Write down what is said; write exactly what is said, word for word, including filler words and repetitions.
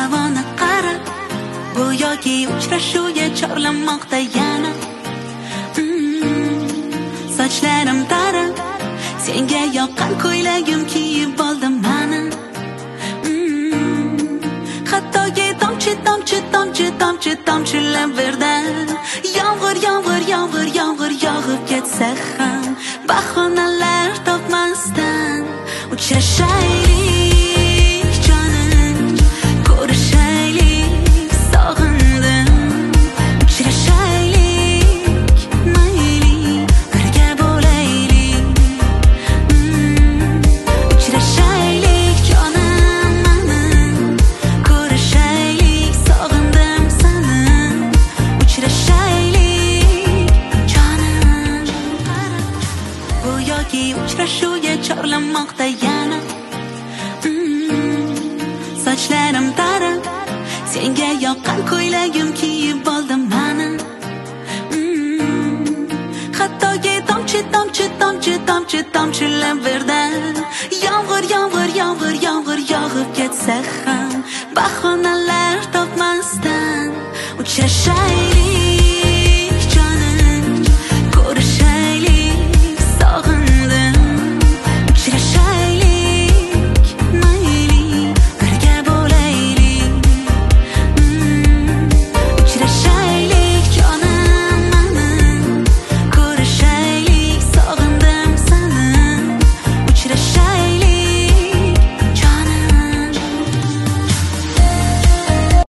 havoni qarab, go'yoki uchrashuvga chorlamoqda yana. Sochlarim tarab, senga yoqqan ko'ylagim kiyib oldim mana. Hattoki tomchi tomchi tomchi tomchi tomchilab birdan yomg'ir yomg'ir yomg'ir yomg'ir yog'ib ketsa ham bahonalar topmasdan uchrashaylik jonim, ko'rishaylik sog'indim, uchrashaylik mayli birga bo'laylik, uchrashaylik jonim mening, ko'rishaylik sog'indim seni, uchrashaylik jonim. Go'yoki uchrashuvga chorlamoqda yana. Sochlarim tarab, senga yoqqan ko'ylagim kiyib oldim mana. Hattoki tomchi tomchi tomchi tomchi tomchilab birdan yomg'ir yomg'ir yomg'ir yomg'ir yog'ib ketsa ham bahonalar topmasdan uchrashay